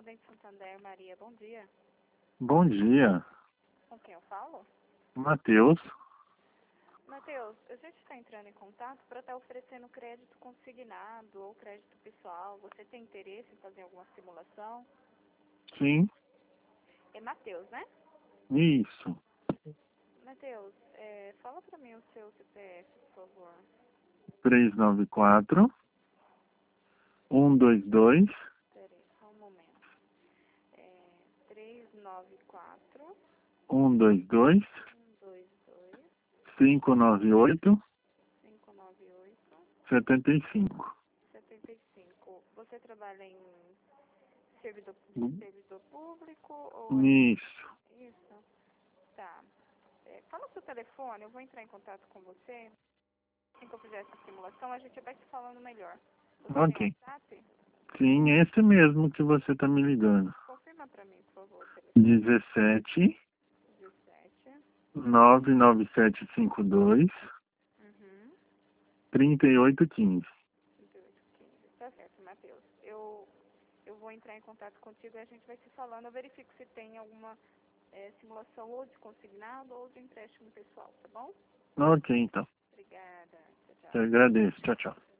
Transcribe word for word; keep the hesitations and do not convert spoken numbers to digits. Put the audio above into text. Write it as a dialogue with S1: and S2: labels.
S1: Correspondente Santander, Maria, bom dia.
S2: Bom dia,
S1: Com quem eu falo?
S2: Matheus.
S1: Matheus, a gente está entrando em contato para estar oferecendo crédito consignado ou crédito pessoal. Você tem interesse em fazer alguma simulação?
S2: Sim,
S1: É Matheus, né?
S2: isso.
S1: Matheus, é, fala para mim o seu C P F, por favor.
S2: três nove quatro, um dois dois,
S1: Espera aí, só um momento. É, três nove quatro,
S2: um dois dois,
S1: um dois dois,
S2: cinco nove oito,
S1: cinco nove oito,
S2: setenta e cinco.
S1: setenta e cinco. Você trabalha em servidor, de servidor público ou é
S2: Isso.
S1: isso? Tá. É, fala o seu telefone, eu vou entrar em contato com você. Assim que eu fizer essa simulação, a gente vai se falando melhor. Você tem
S2: Ok.
S1: WhatsApp?
S2: Sim, esse mesmo que você está me ligando.
S1: Confirma para mim, por favor, o telefone.
S2: dezessete,
S1: dezessete.
S2: nove nove sete cinco dois,
S1: Uhum.
S2: trinta e oito quinze.
S1: trinta e oito quinze. Tá certo, Matheus. Eu, eu vou entrar em contato contigo e a gente vai se falando. Eu verifico se tem alguma é, simulação ou de consignado ou de empréstimo pessoal, tá bom?
S2: Ok, então.
S1: Obrigada. Tchau,
S2: Eu
S1: tchau.
S2: agradeço. Tchau, tchau.